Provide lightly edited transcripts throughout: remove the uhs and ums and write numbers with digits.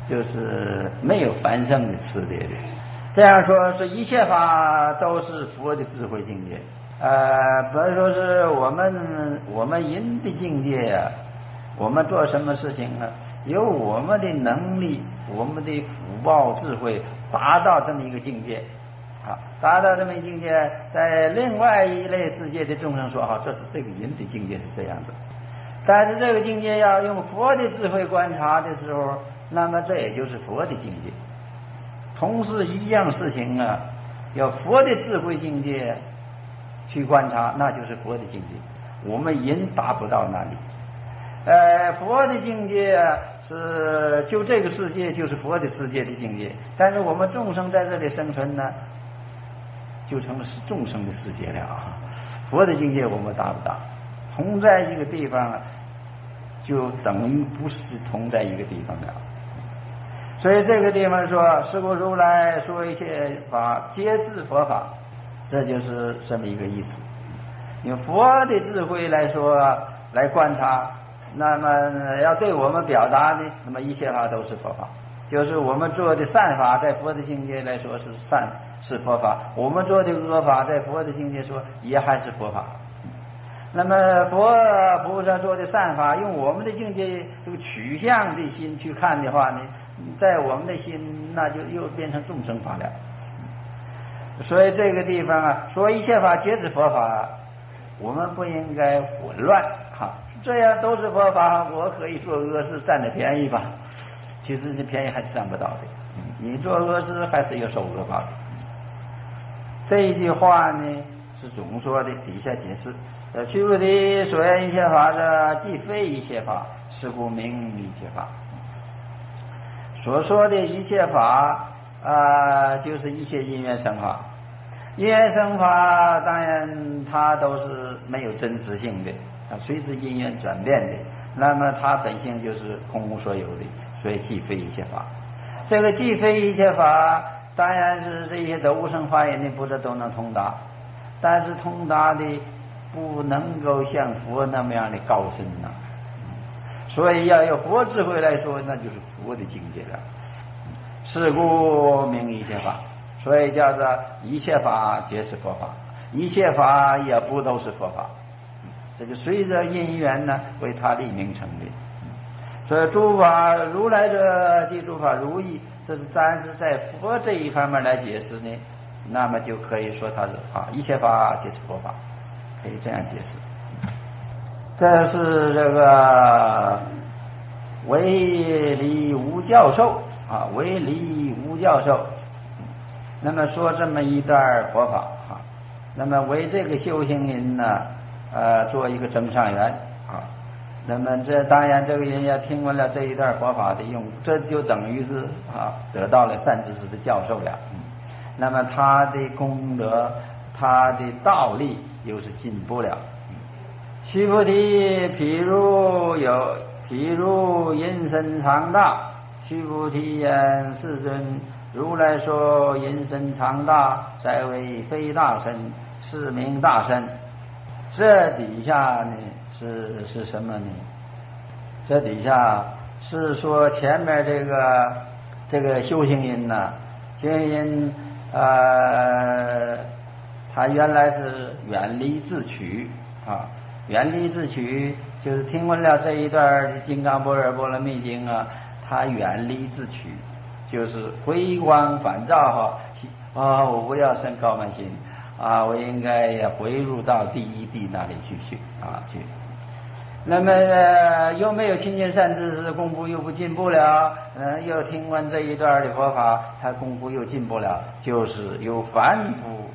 就是没有繁盛的次第的。这样说是一切法都是佛的智慧境界。比如说是我们人的境界啊，我们做什么事情啊，有我们的能力，我们的福报智慧达到这么一个境界啊，达到这么一个境界，在另外一类世界的众生说这是这个人的境界是这样子，但是这个境界要用佛的智慧观察的时候，那么这也就是佛的境界。同是一样事情啊，要佛的智慧境界去观察，那就是佛的境界。我们人达不到那里。佛的境界是就这个世界就是佛的世界的境界，但是我们众生在这里生存呢，就成了是众生的世界了啊。佛的境界我们达不到，同在一个地方就等于不是同在一个地方了。所以这个地方说，是故如来说一切法皆是佛法，这就是这么一个意思。用佛的智慧来说来观察，那么要对我们表达呢，那么一切法都是佛法，就是我们做的善法在佛的境界来说是善，是佛法；我们做的恶法在佛的境界说也还是佛法。那么佛菩萨做的善法，用我们的境界这个取向的心去看的话呢，在我们的心那就又变成众生法了。所以这个地方说一切法皆是佛法，我们不应该混乱这样都是佛法，我可以做恶事占了便宜吧？其实这便宜还是占不到的，你做恶事还是要受恶报的。这一句话呢是总说的，底下解释须菩提所言一切法者，既非一切法，是故名一切法。所说的一切法就是一切因缘生法。因缘生法当然它都是没有真实性的，随着因缘转变的，那么它本性就是空无所有的，所以既非一切法。这个既非一切法当然是这些得无生法眼的菩萨都能通达，但是通达的不能够像佛那么样的高深所以要有佛智慧来说，那就是佛的境界了。是故名一切法，所以叫做一切法皆是佛法，一切法也不都是佛法，这就随着因缘呢为他立名成的。所以诸法如来者即诸法如意，这是暂时在佛这一方面来解释呢，那么就可以说它是一切法皆是佛法，可以这样解释。这是这个唯理无教授唯理无教授，那么说这么一段佛法那么为这个修行人呢做一个增上缘那么这当然这个人要听闻了这一段佛法的用，这就等于是得到了善知识的教授了那么他的功德他的道力又是进步了。须菩提，譬如因身长大，须菩提言：世尊，如来说因身长大，在为非大身，是名大身。这底下呢是什么呢？这底下是说前面这个修行人修行人他原来是远离自取远离自取就是听闻了这一段《金刚般若波罗蜜经》他远离自取，就是回光返照我不要生高慢心我应该回入到第一地那里去。那么又没有亲近善知识，功夫又不进步了又听闻这一段的佛法，他功夫又进步了，就是有凡夫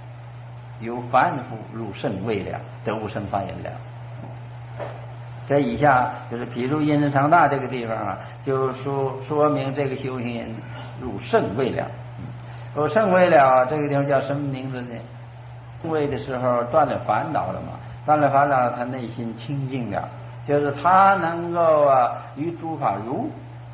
入圣位了，得无生法眼了。这以下就是譬如因身长大这个地方就说明这个修行人入圣位了。入圣位了，这个地方叫什么名字呢？圣位的时候断了烦恼了嘛，断了烦恼，他内心清净了，就是他能够与诸法如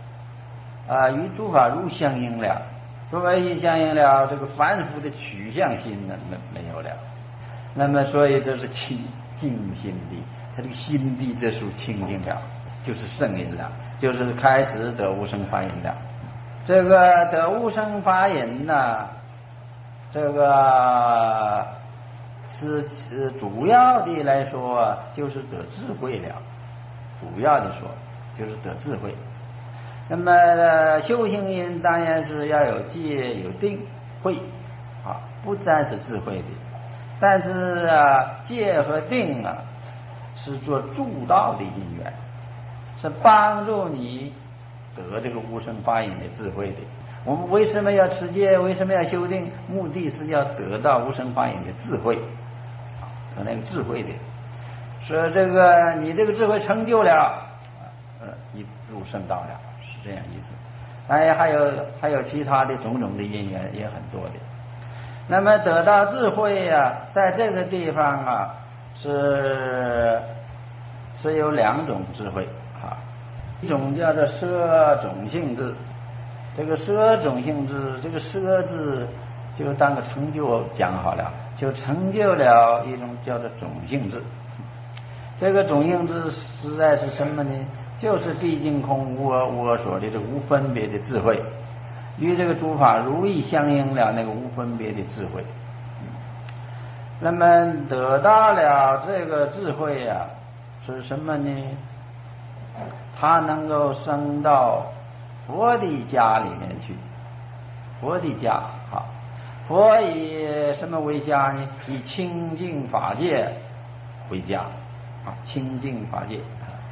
相应了。诸法一相应了，这个凡夫的取向心呢没有了。那么所以这是清净心地，他这个心地这时候清净了，就是圣人了，就是开始得无生法眼了。 这个得无生法忍呢，这个是主要的来说就是得智慧了，主要的说就是得智慧。那么修行人当然是要有戒有定慧啊，不单是智慧的，但是戒和定是做助道的因缘，是帮助你得这个无生法忍的智慧的。我们为什么要持戒？为什么要修定？目的是要得到无生法忍的智慧，得那个智慧的。说这个你这个智慧成就了，你入圣道了，是这样意思。当然还有其他的种种的因缘也很多的。那么得到智慧在这个地方是有两种智慧一种叫做摄种性智。这个摄种性智，这个摄字就当个成就讲好了，就成就了一种叫做种性智。这个种性智实在是什么呢？就是毕竟空无我所的这无分别的智慧，与这个诸法如意相应了那个无分别的智慧。那么得到了这个智慧是什么呢？它能够升到佛的家里面去。佛的家佛以什么为家呢？以清净法界为家清净法界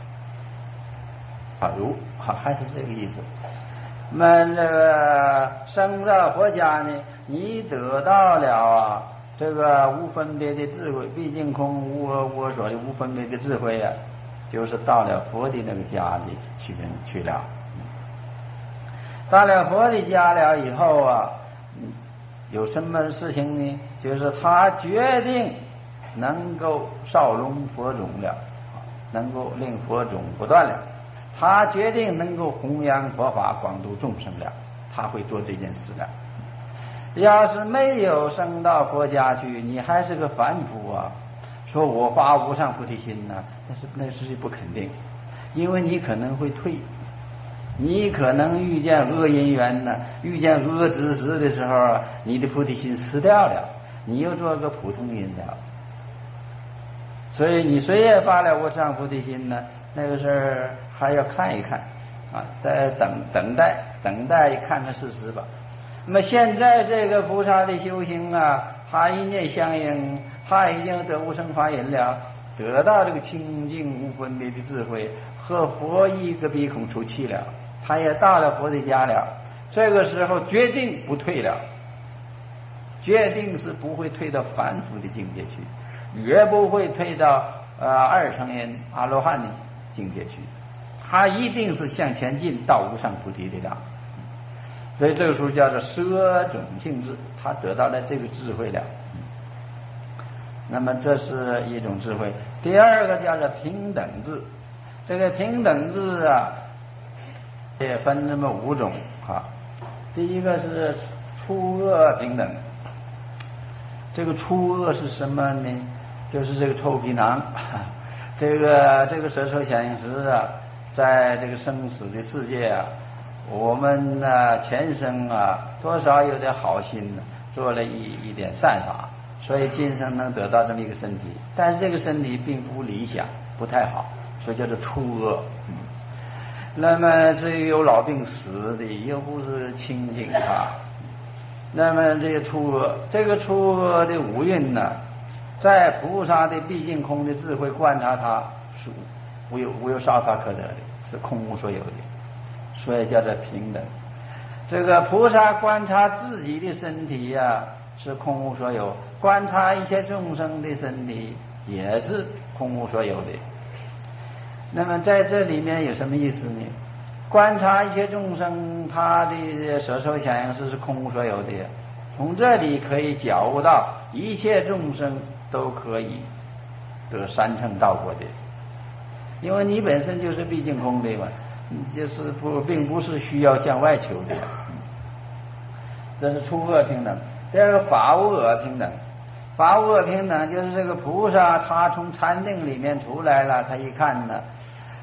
还是这个意思。那么这个升到佛家呢，你得到了这个无分别的智慧，毕竟空无我所的无分别的智慧就是到了佛的那个家里去了。到了佛的家了以后有什么事情呢？就是他决定能够少容佛种了，能够令佛种不断了。他决定能够弘扬佛法，广度众生了，他会做这件事了。要是没有升到佛家去，你还是个凡夫说我发无上菩提心那是不肯定，因为你可能会退，你可能遇见恶因缘遇见恶知识的时候你的菩提心失掉了，你又做个普通人了。所以你虽然发了无上菩提心那个事儿还要看一看再等待看看事实吧。那么现在这个菩萨的修行他一念相应，他已经得无生法忍了，得到这个清净无分别的智慧，和佛一个鼻孔出气了，他也到了佛的家了。这个时候决定不退了，决定是不会退到凡夫的境界去，也不会退到二乘人阿罗汉的境界去，他一定是向前进到无上菩提的了。所以这个时候叫做摄种性智，他得到了这个智慧了。那么这是一种智慧。第二个叫做平等智。这个平等智也分这么5种第一个是初恶平等。这个初恶是什么呢？就是这个臭皮囊。这个舌头显实在这个生死的世界我们前生多少有点好心做了一点善法，所以今生能得到这么一个身体，但是这个身体并不理想，不太好，所以叫做初恶。那么至于有老病死的，又不是清净那么这个初恶，这个初恶的五蕴在菩萨的毕竟空的智慧观察它是无有少法可得的，是空无所有的，所以叫做平等。这个菩萨观察自己的身体是空无所有，观察一切众生的身体也是空无所有的。那么在这里面有什么意思呢？观察一切众生，他的舌受想行识是空无所有的，从这里可以觉悟到一切众生都可以得三乘道果的，因为你本身就是毕竟空的嘛，就是并不是需要向外求的。这是初恶平等。第二个法无我平等。法无我平等就是这个菩萨他从禅定里面出来了，他一看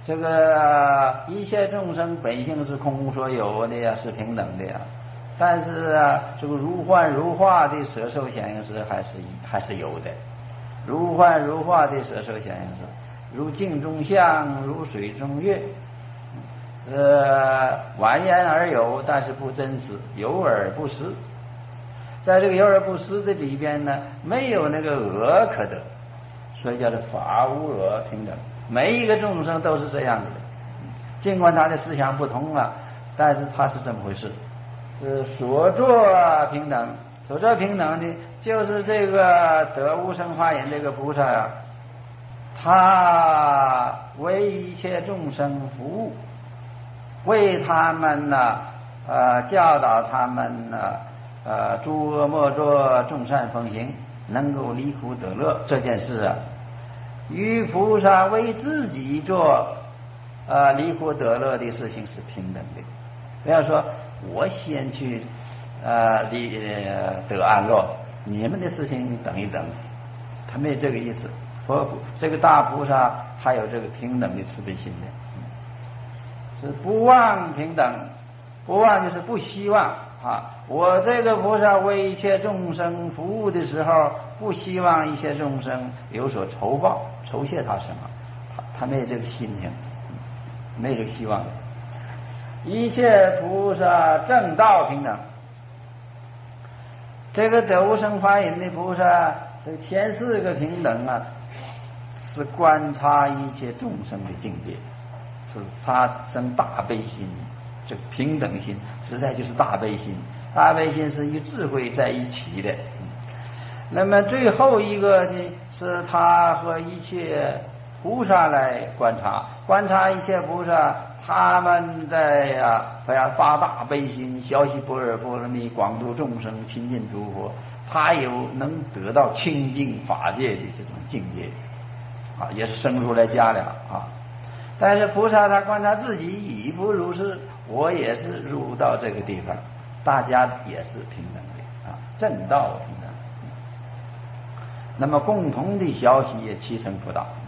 这个一切众生本性是空无所有的呀，是平等的呀。但是啊，这个如幻如化的色受显应识还是有的。如幻如化的色受显应识，如镜中像，如水中月，完颜而有，但是不真实，有而不实。在这个有而不实的里边呢，没有那个讹可得，所以叫做法无讹平等。每一个众生都是这样子的，尽管他的思想不同啊，但是他是这么回事。所作平等，所作平等的，就是这个得无生法忍这个菩萨啊，他为一切众生服务，为他们呢，教导他们呢，诸恶莫作，众善奉行，能够离苦得乐这件事啊，与菩萨为自己做离苦得乐的事情是平等的。不要说我先去得安乐，你们的事情等一等，他没有这个意思。这个大菩萨还有这个平等的慈悲心的，是不忘平等。不忘就是不希望啊，我这个菩萨为一切众生服务的时候，不希望一切众生有所酬报，酬谢他什么，他没有这个心情，没有这个希望。一切菩萨正道平等，这个得无生法忍的菩萨，这前四个平等啊，是观察一切众生的境界，是他生大悲心。这个平等心实在就是大悲心，大悲心是与智慧在一起的。那么最后一个呢，是他和一切菩萨来观察一切菩萨，他们在发大悲心，消息般若波罗蜜，广度众生，亲近诸佛，他有能得到清净法界的这种境界啊，也是生出来家了啊。但是菩萨他观察自己已不如是，我也是入到这个地方，大家也是平等的啊，正道平等。那么共同的消息也齐成佛道，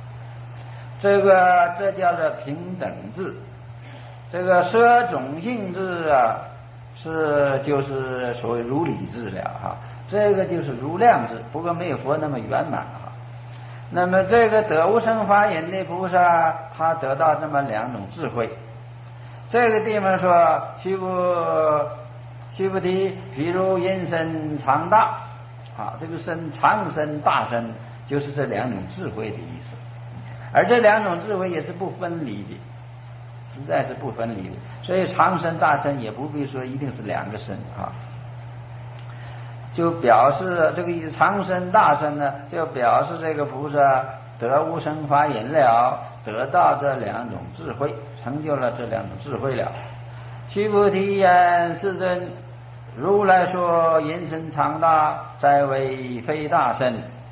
这叫做平等智。这个舍种性智啊，就是所谓如理智了哈，这个就是如量智，不过没有佛那么圆满哈。那么这个得无生法忍的菩萨，他得到这么两种智慧。这个地方说须菩提，譬如因身长大啊，这个身长身大身，就是这两种智慧的意思。而这两种智慧也是不分离的，实在是不分离的。所以长身大身也不必说一定是两个身啊。就表示这个意思，长身大身呢，就表示这个菩萨得无生法忍了，得到这两种智慧，成就了这两种智慧了。须菩提言：世尊，如来说因身长大，在为非大身。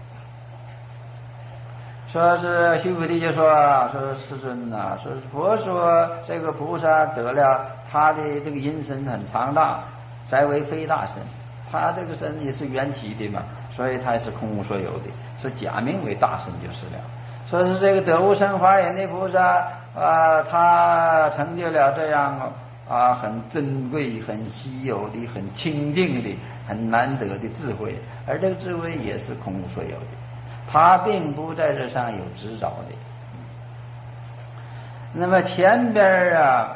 说是须菩提就说世尊啊，说佛说这个菩萨得了他的这个因身很长大，在为非大身。他这个身也是缘起的嘛，所以他是空无所有的，是假名为大身就是了。说是这个得无生法忍的菩萨他成就了这样很珍贵、很稀有的、很清净的、很难得的智慧，而这个智慧也是空无所有的，他并不在这上有执着的。那么前边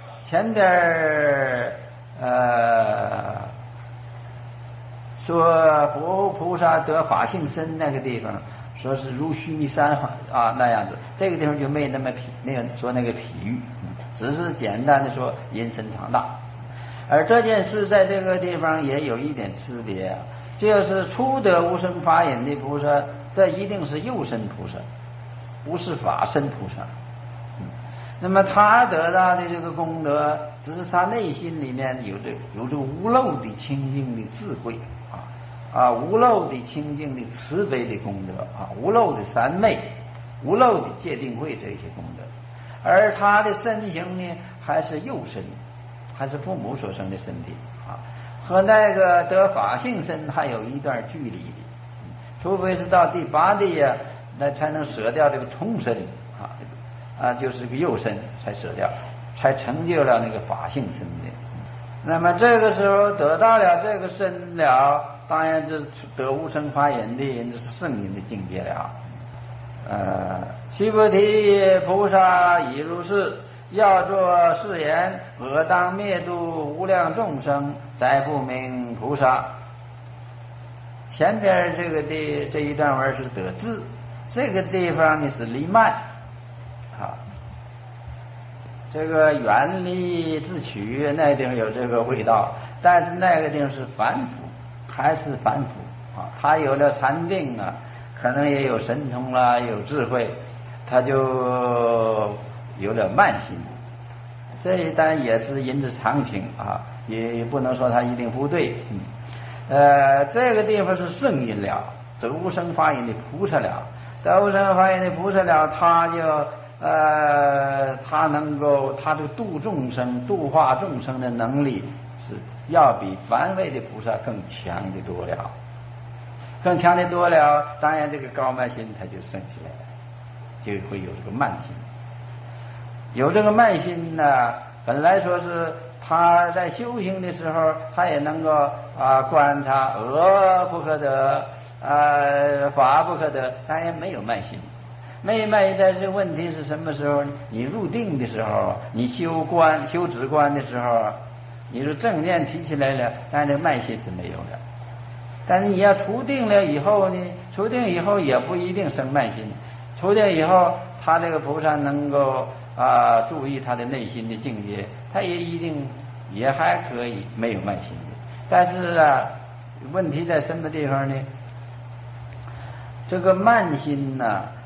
说佛菩萨得法性身那个地方，说是如须弥山那样子，这个地方就没有说那个譬喻，只是简单的说因身长大。而这件事在这个地方也有一点区别，就是初得无生法忍的菩萨，这一定是幼身菩萨，不是法身菩萨。那么他得到的这个功德，只是他内心里面有这无漏的清净的智慧无漏的清净的慈悲的功德无漏的三昧，无漏的戒定慧这些功德。而他的身形呢，还是幼身，还是父母所生的身体和那个得法性身还有一段距离的，除非是到第八地那才能舍掉这个重身就是个幼身才舍掉，才成就了那个法性身的。那么这个时候得到了这个身了，当然就是得无生法忍的，这是圣人的境界了。须菩提菩萨已如是，要作是言：我当灭度无量众生，再不名菩萨。前边这一段文是得智，这个地方呢是离慢这个远离自取那地方有这个味道，但是那个地方是反腐，还是反腐他有了禅定可能也有神通啦，有智慧，他就有了慢心。这一单也是因之常情也不能说他一定不对。这个地方是圣因了，得无生法忍的菩萨了，得无生法忍的菩萨了，他就他能够他这个度众生、度化众生的能力是要比凡位的菩萨更强的多了，更强的多了。当然，这个高慢心它就升起来了，就会有这个慢心。有这个慢心呢，本来说是他在修行的时候，他也能够观察不可得，法不可得，当然没有慢心。没有慢心，但是问题是什么时候？你入定的时候，你修止观的时候，你说正念提起来了，但是慢心是没有的。但是你要除定了以后呢，除定以后也不一定生慢心。除定以后，他这个菩萨能够注意他的内心的境界，他也一定也还可以没有慢心的。但是问题在什么地方呢？这个慢心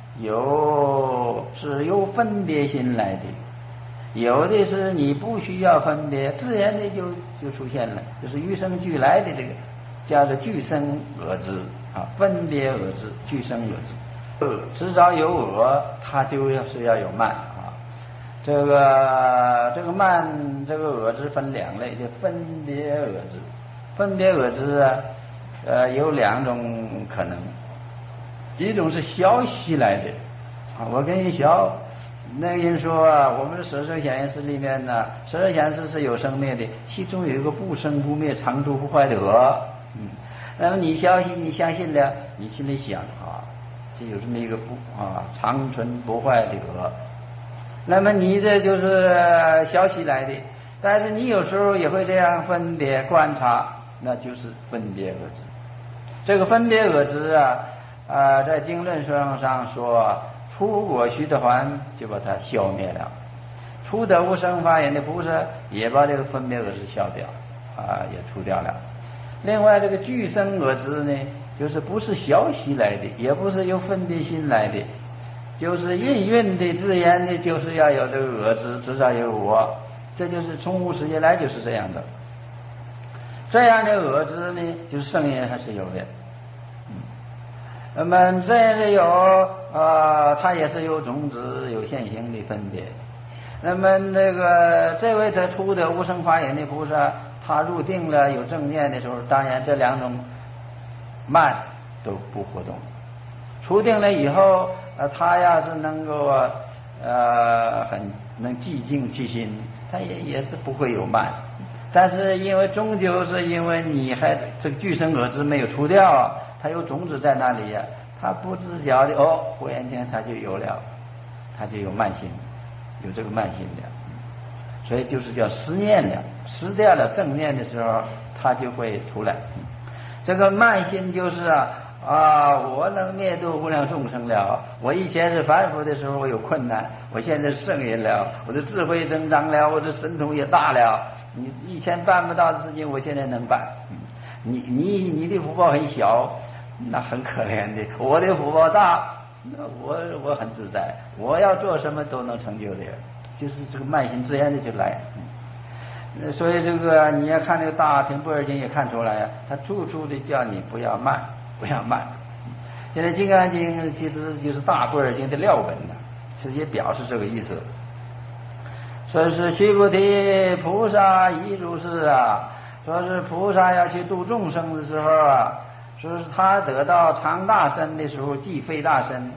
是由分别心来的，有的是你不需要分别，自然的就出现了，就是与生俱来的这个叫做俱生我执分别我执，俱生我执。迟早有我，它就是要有慢这个慢，这个我执分两类，就分别我执。分别我执有两种可能，一种是消息来的我跟你学，那个人说我们十圣显现识里面十圣显现识是有生灭的，其中有一个不生不灭、常住不坏的我。那么你你相信了，你心里想就有这么一个常存不坏的我。那么你这就是消息来的，但是你有时候也会这样分别观察，那就是分别我执。这个分别我执在经论上说，出果须得还就把它消灭了，出得无生法忍的菩萨也把这个分别我执消掉也除掉了。另外这个俱生我执呢，就是不是消息来的，也不是由分别心来的，就是应运的自然的，就是要有这个我执，至少有我，这就是从无始以来就是这样的。这样的我执呢，就是圣人还是有的。那么这样的有它也是有种子有现行的分别。那么这位他出的无生法忍的菩萨，他入定了有正念的时候，当然这两种慢都不活动。出定了以后他要是能够很能寂静其心，他也是不会有慢。但是因为终究是因为你还这个俱生我执没有除掉，它有种子在那里它不自觉的忽然间它就有了，它就有慢心，有这个慢心的。所以就是叫失念了，失掉了正念的时候，它就会出来。这个慢心就是我能灭度无量众生了。我以前是凡夫的时候我有困难，我现在是圣人了，我的智慧增长了，我的神通也大了。你以前办不到的事情，我现在能办。你的福报很小，那很可怜的。我的福报大，那我很自在，我要做什么都能成就的，就是这个慢心自然的就来。所以这个你要看这个大乘般若经也看出来他处处的叫你不要慢，不要慢。现在金刚经其实就是大般若经的料本其实也表示这个意思。说是须菩提菩萨亦如是说是菩萨要去度众生的时候说是他得到常大身的时候，即非大身，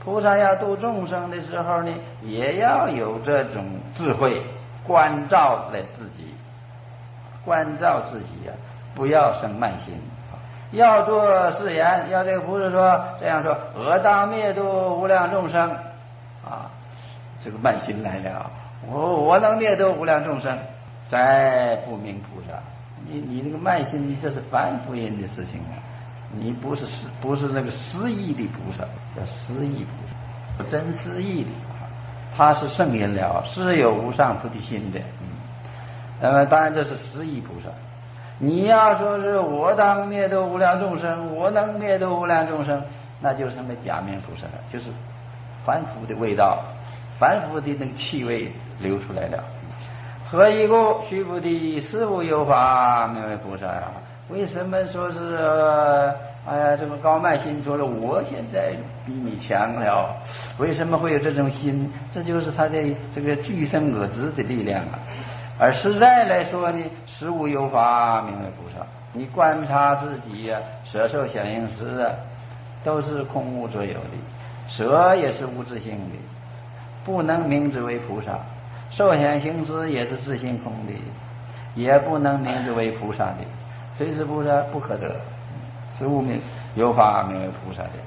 菩萨要度众生的时候呢，也要有这种智慧，关照了自己，关照自己不要生慢心。要做誓言，要这个菩萨说这样说：我当灭度无量众生这个慢心来了，我能灭度无量众生，再不明菩萨。你那个慢心，你这是凡夫人的事情你不是那个失意的菩萨，叫失意菩萨，真失意的他是圣人了，是有无上菩提心的。那么当然这是失意菩萨。你要说是我当灭度无量众生，我能灭度无量众生，那就是那假面菩萨了，就是凡夫的味道，凡夫的那个气味流出来了。何以故？须菩提，实无有法名为菩萨为什么说是这个高慢心说了我现在比你强了？为什么会有这种心？这就是他的这个具身我执的力量而实在来说呢，实无有法名为菩萨。你观察自己舍受想行识都是空无所有的，舍也是无自性的，不能名之为菩萨；受想行识也是自性空的，也不能名之为菩萨的。虽是菩萨不可得，实无有法名为菩萨的。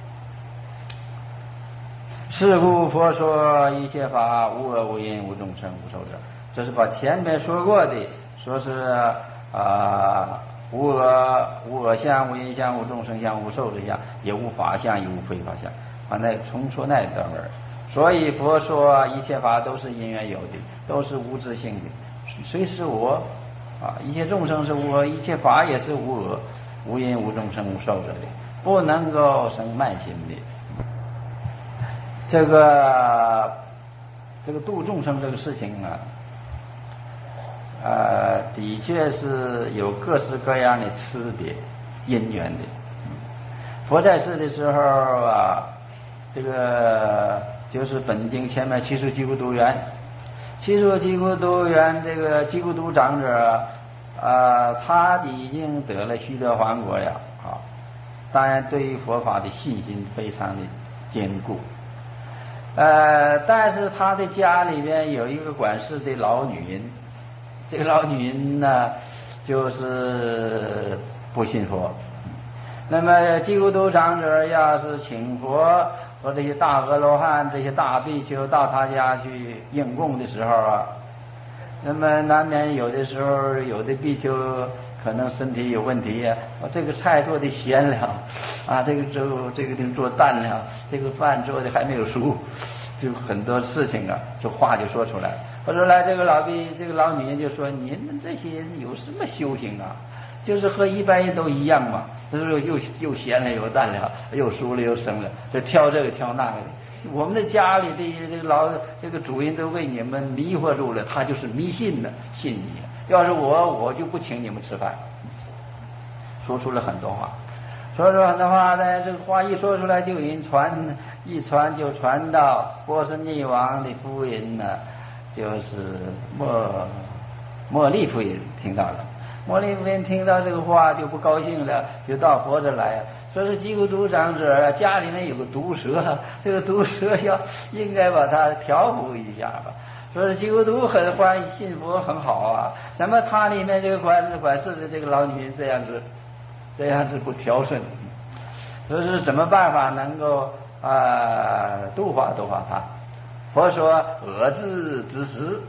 是故佛说一切法无我无因无众生无寿者，这是把前面说过的，说是无我相无因相无众生相无寿者相，也无法相也无非法相，重说那一段文。所以佛说一切法都是因缘有的，都是无自性的，虽是我一切众生是无我，一切法也是无我，无因无众生无寿者的，不能够生慢心的。这个度众生这个事情的确是有各式各样的差别因缘的。佛在世的时候这个就是本经前面七处济孤独园，七处济孤独园这个济孤独长者他已经得了须得洹果了当然对于佛法的信心非常的坚固。但是他的家里边有一个管事的老女人，这个老女人呢就是不信佛。那么济孤独长者要是请佛和这些大阿罗汉这些大比丘到他家去应供的时候那么难免有的时候有的比丘可能身体有问题这个菜做的咸了这个粥这个做淡了，这个饭做的还没有熟，就很多事情这话就说出来。我说来这个老女人就说你们这些人有什么修行就是和一般人都一样嘛，就是又咸了又淡了，又熟了又生了，就挑这个挑那个的。我们的家里这个主人都被你们迷惑住了，他就是迷信的，信你。要是我就不请你们吃饭。说出了很多话，说出很多话呢，这个话一说出来就一传就传到波斯匿王的夫人就是茉莉夫人听到了。茉莉夫人听到这个话就不高兴了，就到佛这来说是济孤独长者家里面有个毒蛇，这个毒蛇应该把它调伏一下吧。说是济孤独很欢信佛很好那么他里面这个管事的这个老女人这样子不调顺，说是怎么办法能够度化他？佛说恶自之时，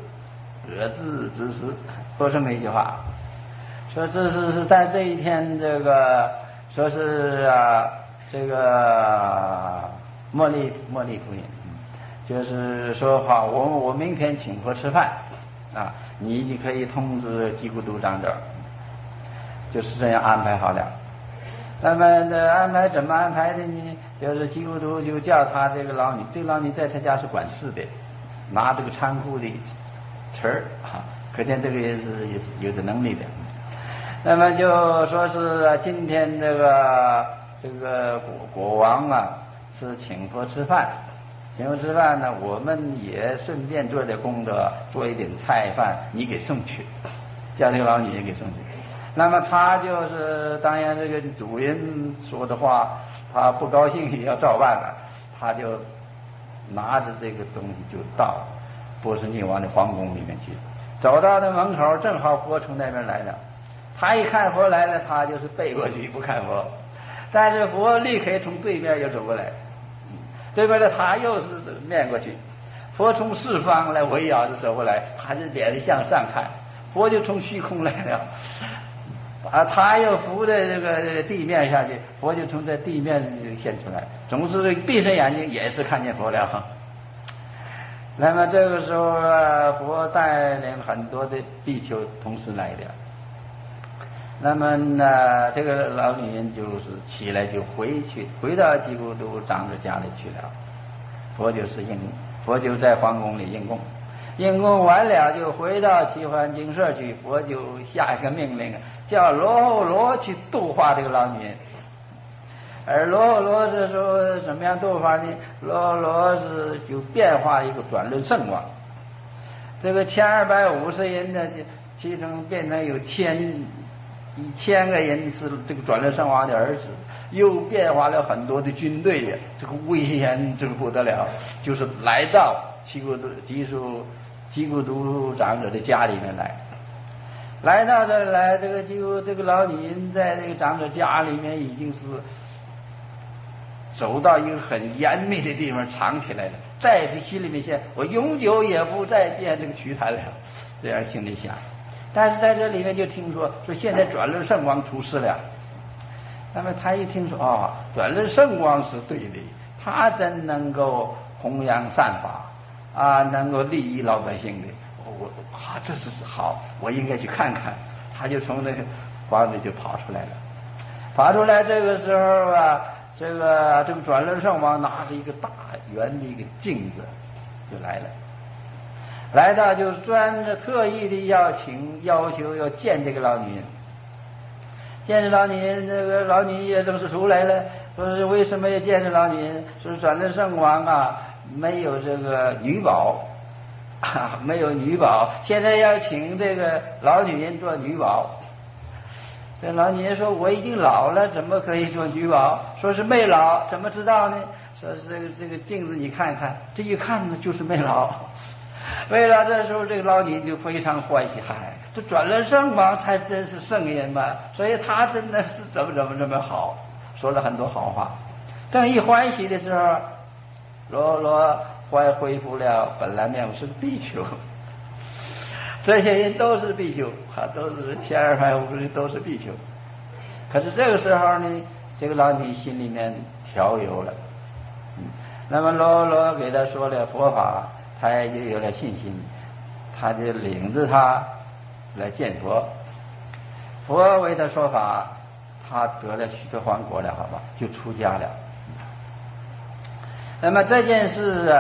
说这么一句话，说这是在这一天这个说是这个茉莉夫人就是说好，我明天请佛吃饭你可以通知济孤独长者，就是这样安排好了。那么安排怎么安排的呢？就是济孤独就叫他这个老女在他家是管事的，拿这个仓库的词儿可见这个也是有点能力的。那么就说是今天这个国王是请佛吃饭，呢我们也顺便做点功德，做一点菜饭你给送去，叫这个老女人给送去。那么他就是当然这个主人说的话他不高兴也要照办他就拿着这个东西就到波斯匿王的皇宫里面去，走到那门口，正好佛从那边来了。他一看佛来了，他就是背过去不看佛，但是佛立刻从对面又走过来，对面的他又是面过去，佛从四方来围绕着走过来，他就脸向上看，佛就从虚空来了，他又扶着这个地面下去，佛就从这地面现出来，总是闭上眼睛也是看见佛了。那么这个时候佛带领很多的比丘同时来的，那么呢，这个老女人就是起来就回到基督徒长者家里去了。佛就在皇宫里应供，应供完了就回到齐桓精舍去。佛就下一个命令，叫罗睺罗去度化这个老女人。而罗睺罗这时候怎么样度化呢？罗睺罗是就变化一个转轮圣王，这个1250人呢，其中变成有1000个人是这个转轮圣王的儿子，又变化了很多的军队呀，这个威严这个不得了，就是来到基督徒长者的家里面来到这来，这个老女人在这个长者家里面已经是走到一个很严密的地方藏起来了，在这心里面想，我永久也不再见这个瞿昙了，这样心里想。但是在这里面就听说现在转轮圣王出事了，那么他一听说转轮圣王是对的，他真能够弘扬善法能够利益老百姓的，这是好，我应该去看看。他就从那个房子就跑出来了，这个时候这个转轮圣王拿着一个大圆的一个镜子就来到就特意的要求要见这个老女人。见这老女人，这个老女人也正式出来了，说是为什么要见这老女人？说是转轮圣王没有这个女宝没有女宝，现在要请这个老女人做女宝。这老女人说我已经老了，怎么可以做女宝？说是没老，怎么知道呢？说是这个镜子你看看，这一看呢就是没老。为了这时候这个老女人就非常欢喜，这转轮圣王才真是圣人嘛，所以他真的是怎么好，说了很多好话。正一欢喜的时候，罗恢复了本来面目，是比丘。这些人都是比丘，都是1250人都是比丘。可是这个时候呢，这个老女心里面调有了，那么罗给他说了佛法，他也有了信心，他就领着他来见佛。佛为他说法，他得了须陀洹果了，好吧，就出家了。那么这件事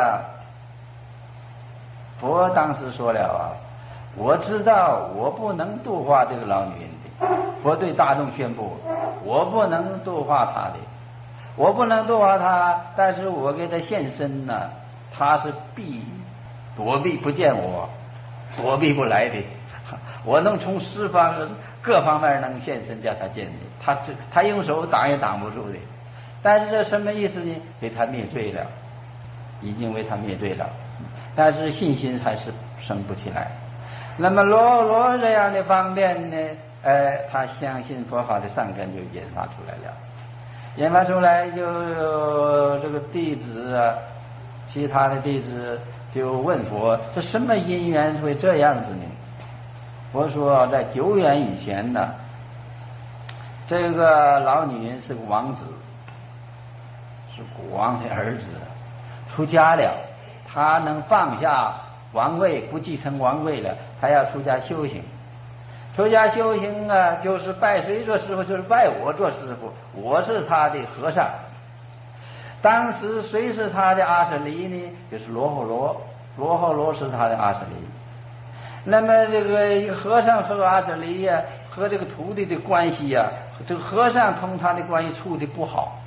佛当时说了我知道我不能度化这个老女人的，佛对大众宣布，我不能度化她的，我不能度化她，但是我给她现身呢，她是躲避不见我，躲避不来的，我能从四方各方面能现身叫她见的，她用手挡也挡不住的。但是这什么意思呢？给她灭罪了，已经为她灭罪了，但是信心还是生不起来。那么罗这样的方面呢，他相信佛法的善根就引发出来了，引发出来就这个弟子其他的弟子就问佛，这什么因缘会这样子呢？佛说在久远以前呢，这个老女人是个王子，是国王的儿子，出家了，他能放下王位，不继承王位了，他要出家修行。出家修行就是拜谁做师傅？就是拜我做师傅，我是他的和尚。当时谁是他的阿舍离呢？就是罗睺罗，罗睺罗是他的阿舍离。那么这个和尚和阿舍离和这个徒弟的关系这个和尚同他的关系处的不好，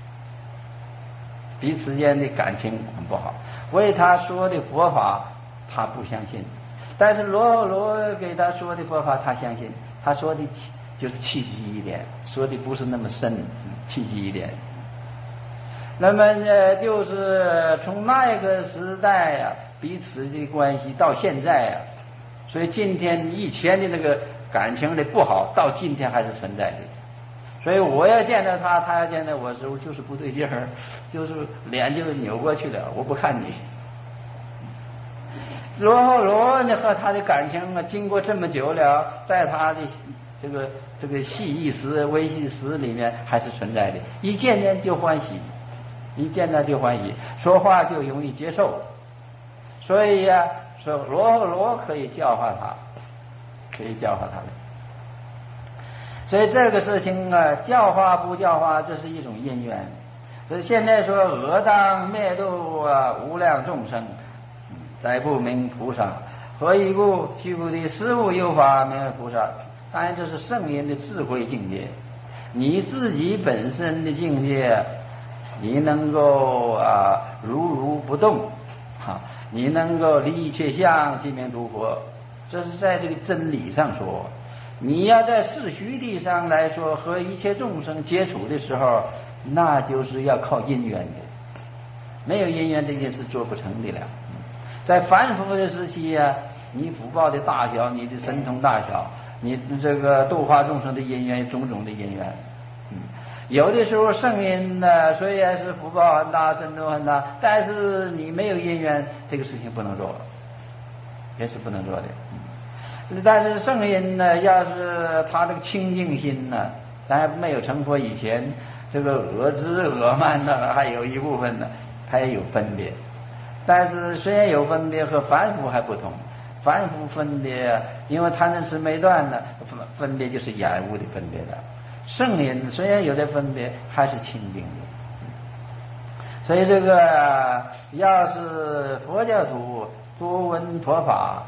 彼此间的感情很不好。为他说的佛法他不相信，但是罗给他说的佛法他相信，他说的就是气机一点，说的不是那么深，气机一点。 那么呢，就是从那一个时代啊，彼此的关系到现在啊，所以今天以前的那个感情的不好，到今天还是存在的。所以我要见到他，他要见到我的时候，就是不对劲儿，就是脸就扭过去了，我不看你。罗呢和他的感情啊，经过这么久了，在他的这个戏意识、微细识里面还是存在的。一见面就欢喜，一见到就欢喜，说话就容易接受。所以呀，说罗可以教化他，可以教化他的。所以这个事情啊，教化不教化，这是一种因缘。所以现在说恶当灭度啊，无量众生，再不明菩萨。何以故？须菩提，实无有法名为菩萨。当然，这是圣人的智慧境界。你自己本身的境界，你能够如不动，你能够离一切相，即名诸佛。这是在这个真理上说。你要在世虚地上来说，和一切众生接触的时候，那就是要靠因缘的，没有因缘这件事做不成的了。在凡夫的时期啊，你福报的大小，你的神通大小，你这个度化众生的因缘，种种的因缘，有的时候圣人呢，虽然是福报很大，神通很大，但是你没有因缘，这个事情不能做，也是不能做的。但是圣人呢，要是他这个清净心呢，咱还没有成佛以前，这个恶知恶慢呢，还有一部分呢，他也有分别。但是虽然有分别，和凡夫还不同。凡夫分别，因为贪嗔痴没断呢，分别就是染污的分别了。圣人虽然有点分别，还是清净的。所以这个要是佛教徒多闻佛法，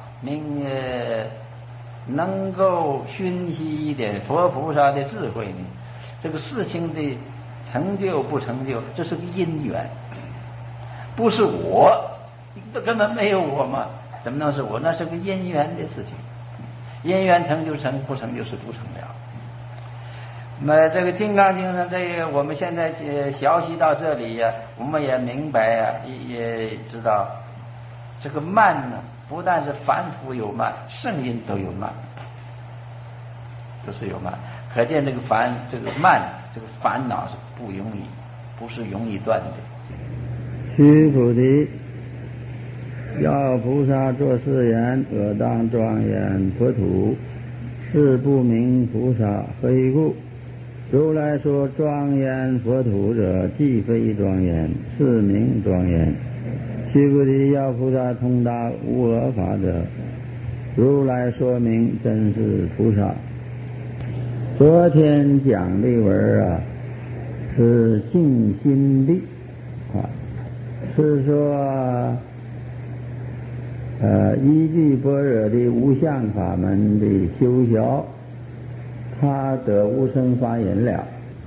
能够熏习一点佛菩萨的智慧呢，这个事情的成就不成就，这是个因缘，不是我，根本没有我嘛，怎么能是我？那是个因缘的事情，因缘成就成，不成就是不成了。那么这个《金刚经》上，这个我们现在学习到这里呀，我们也明白呀，也知道这个慢呢，不但是凡夫有慢，圣人都有慢，都是有慢。可见这个慢，这个烦恼是不容易，不是容易断的。 须菩提，要菩萨作是言：我当庄严佛土，是不明菩萨。何以故？如来说庄严佛土者，既非庄严，是名庄严。须菩提，要菩萨通达无我法者，如来说明真是菩萨。昨天讲的文啊，是静心地是说依据般若的无相法门的修学，他得无生法忍了，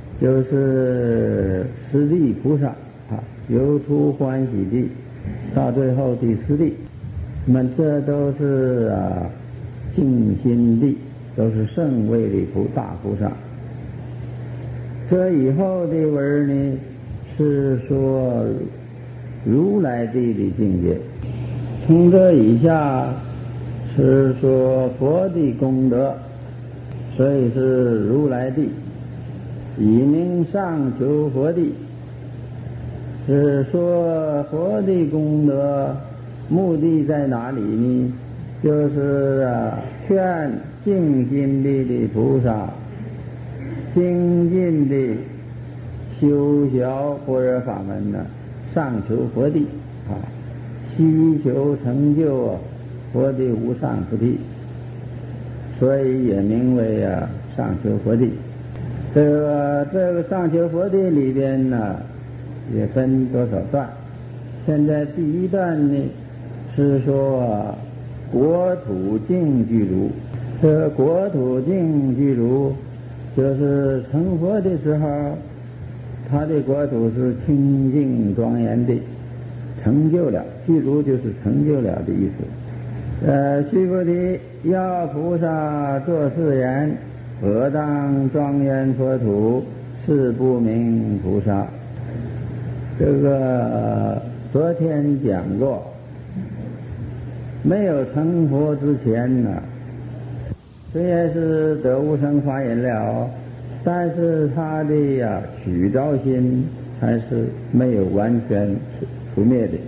就是十地菩萨由初欢喜地到最后第十地，那么这都是静心地，都是圣位的大菩萨。这以后的文呢，是说如来地的境界。从这以下是说佛的功德，所以是如来地，以名上求佛地。是说佛的功德目的在哪里呢？就是劝静心地的菩萨精进的修学般若法门呢，上求佛地希求成就佛的无上菩提，所以也名为上求佛地。这个上求佛地里边呢，也分多少段。现在第一段呢，是说国土净具足。这国土净具足，就是成佛的时候，他的国土是清净庄严的，成就了，具足就是成就了的意思。须菩提，要菩萨作是言：何当庄严佛土，是不明菩萨。 这个昨天讲过，没有成佛之前呢，虽然是得无生法眼了，但是他的取着心还是没有完全除灭的。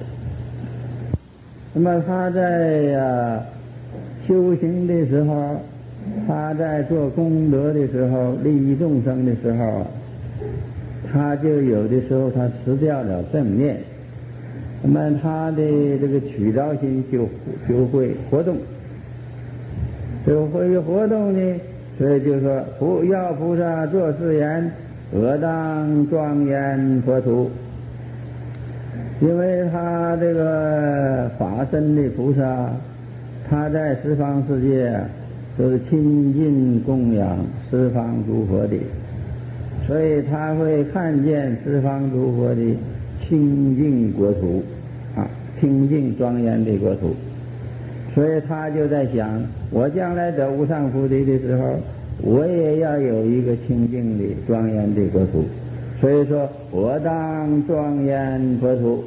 那么他在修行的时候，他在做功德的时候，利益众生的时候，他就有的时候他失掉了正念，那么他的这个取着心就会活动，就会活动呢。所以就说要菩萨作是言：何当庄严佛土。因为他这个法身的菩萨，他在十方世界都是亲近供养十方诸佛的，所以他会看见十方诸佛的清净国土清净庄严的国土，所以他就在想，我将来得无上菩提的时候，我也要有一个清净的庄严的国土。所以说我当庄严佛土。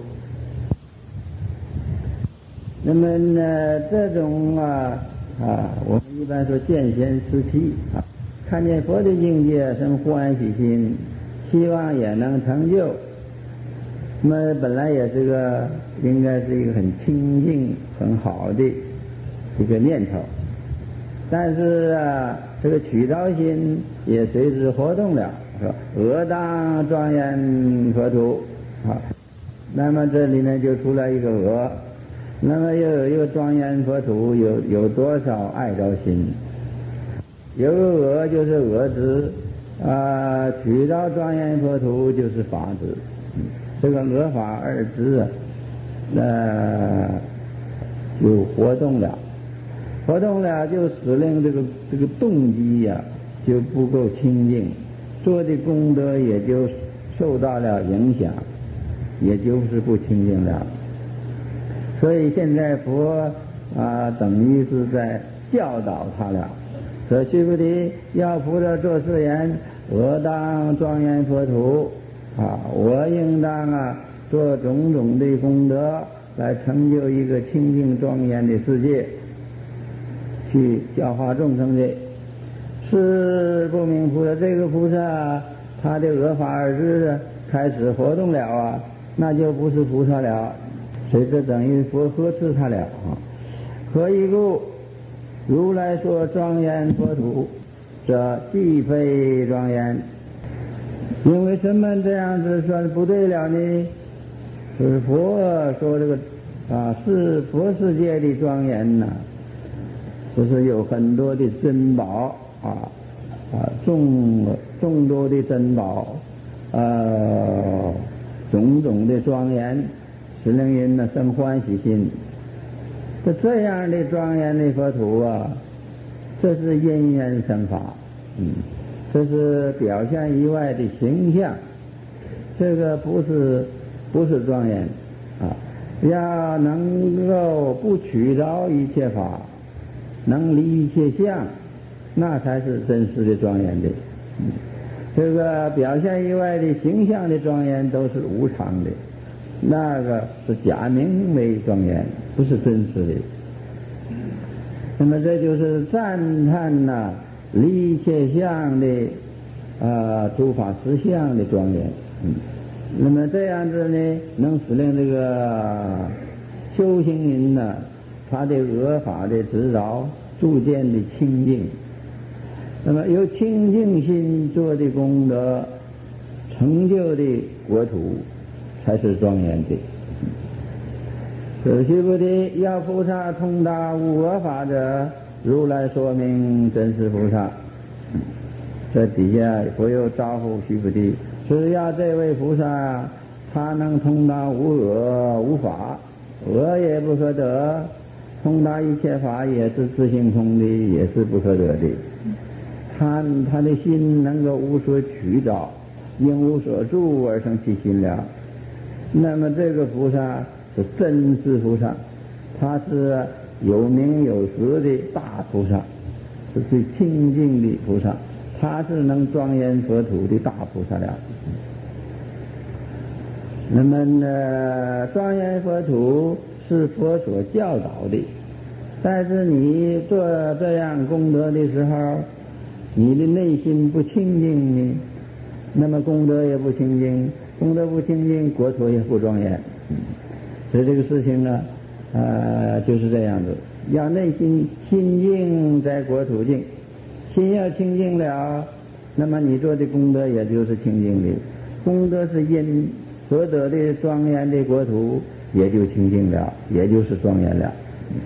那么呢，这种我们一般说见贤思齐看见佛的境界生欢喜心，希望也能成就。那么本来也是应该是一个很清净很好的一个念头，但是这个取着心也随之活动了，说何当庄严佛土那么这里面就出来一个何，那么又有一个庄严佛土，有多少爱着心？有个我就是我执取着庄严佛土就是法执，这个我法二执就活动了，就使令这个动机就不够清净，做的功德也就受到了影响，也就是不清净了。所以现在佛等于是在教导他了，说须菩提，要菩萨作是言：我当庄严佛土我应当做种种的功德，来成就一个清净庄严的世界，去教化众生的。是不明菩萨，这个菩萨他的我法二执开始活动了那就不是菩萨了。所以这等于佛呵斥他了何以故？如来说庄严佛土，这既非庄严。因为什么这样子说不对了呢？就是佛说这个是佛世界的庄严就是有很多的珍宝众多的珍宝种种的庄严，使令人生欢喜心。这样的庄严的佛土这是因缘生法，这是表现以外的形象，这个不是庄严要能够不取着一切法，能离一切相，那才是真实的庄严的。这个表现以外的形象的庄严都是无常的，那个是假名为庄严，不是真实的。那么这就是赞叹离一切相的诸法实相的庄严。那么这样子呢，能使令这个修行人他的我法的执着逐渐的清净。那么由清净心做的功德成就的国土才是庄严的。须菩提，要菩萨通达无我法者，如来说明真实菩萨。这底下佛又招呼须菩提，只要这位菩萨他能通达无我无法，我也不可得，通达一切法也是自性空的，也是不可得的。他的心能够无所取着，因无所住而生其心了。那么这个菩萨是真实菩萨，他是有名有实的大菩萨，是最清净的菩萨，他是能庄严佛土的大菩萨了。 那么庄严佛土是佛所教导的，但是你做这样功德的时候，你的内心不清净呢，那么功德也不清净，功德不清净，国土也不庄严。所以这个事情呢，就是这样子，要内心清净，在国土净，心要清净了，那么你做的功德也就是清净的，功德是因所得的庄严的国土也就清净了，也就是庄严了。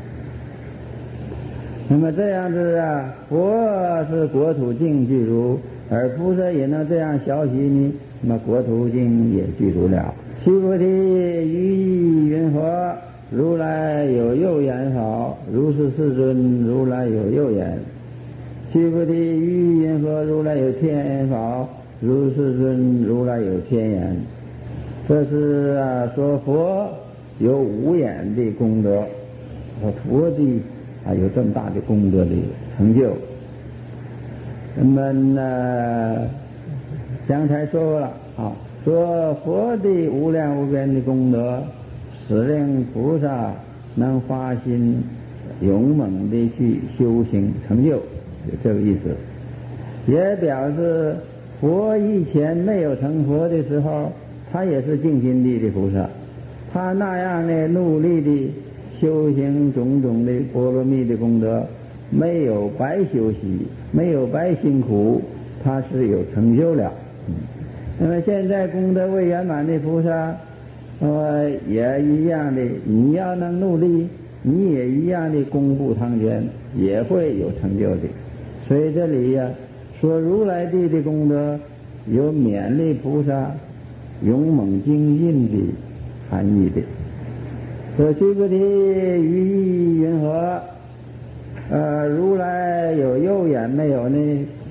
那么这样子啊，佛是国土净具足，而菩萨也能这样学习呢，那么国土净也具足了。须菩提，于意云何？如来有右眼好，如是世尊，如来有右眼。须菩提，于意云何？如来有天眼好，如是世尊，如来有天眼。这是说佛有五眼的功德，佛的有这么大的功德的成就。那么刚才说了说佛的无量无边的功德，使令菩萨能发心勇猛地去修行成就，这个意思。也表示佛以前没有成佛的时候，他也是净心地的菩萨，他那样的努力的修行种种的波罗蜜的功德，没有白修习，没有白辛苦，他是有成就了。那么现在功德未圆满的菩萨，也一样的，你要能努力，你也一样的功布唐捐，也会有成就的。所以这里说如来地的功德有勉励菩萨勇猛精进的含义的。说须菩提，于意云何？如来有右眼没有呢？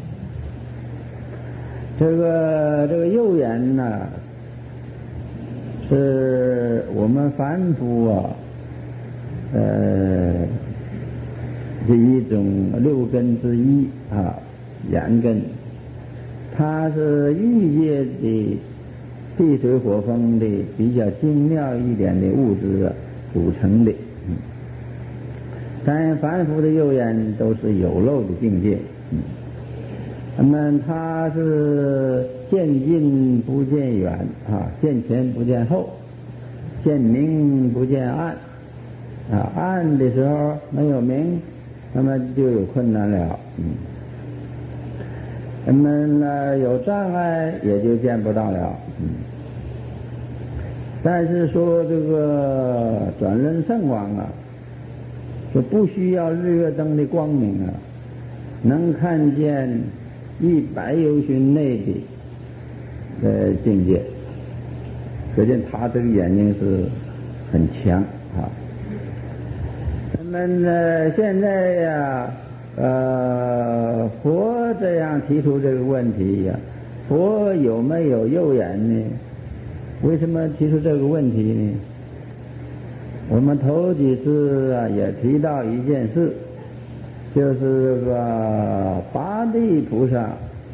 这个右眼呢，是我们凡夫是一种六根之一眼根，它是欲界的地水火风的比较精妙一点的物质组成的。但凡夫的右眼都是有漏的境界。那么它是见近不见远见前不见后，见明不见暗暗的时候没有明，那么就有困难了。那么有障碍也就见不到了。但是说这个转轮圣王就不需要日月灯的光明能看见100由旬内的境界，可见他这个眼睛是很强那么现在佛这样提出这个问题佛有没有右眼呢？为什么提出这个问题呢？我们头几次也提到一件事，就是这个八地菩萨，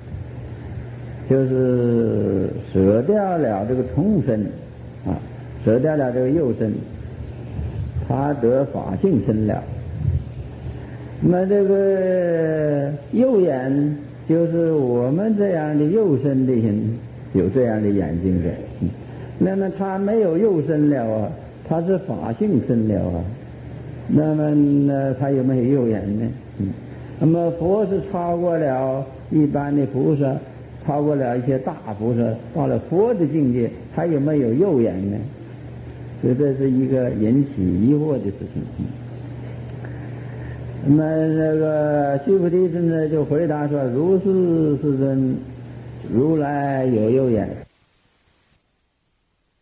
就是舍掉了这个童身舍掉了这个右身，他得法性身了。那么这个右眼就是我们这样的右身的人有这样的眼睛的。那么他没有右身了他是法性身了那么他有没有右眼呢？那么佛是超过了一般的菩萨，超过了一些大菩萨，到了佛的境界，他有没有右眼呢？所以这是一个引起疑惑的事情。那么这个须菩提呢就回答说：如是世尊，如来有右眼。